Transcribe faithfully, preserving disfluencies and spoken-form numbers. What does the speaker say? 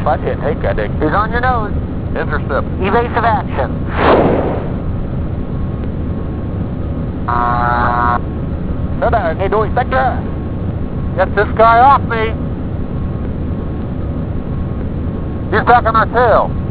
I can't take that thing. He's on your nose. Intercept. Evasive action. Thế là nghe đuôi tách ra. Get this guy off me. He's back on our tail.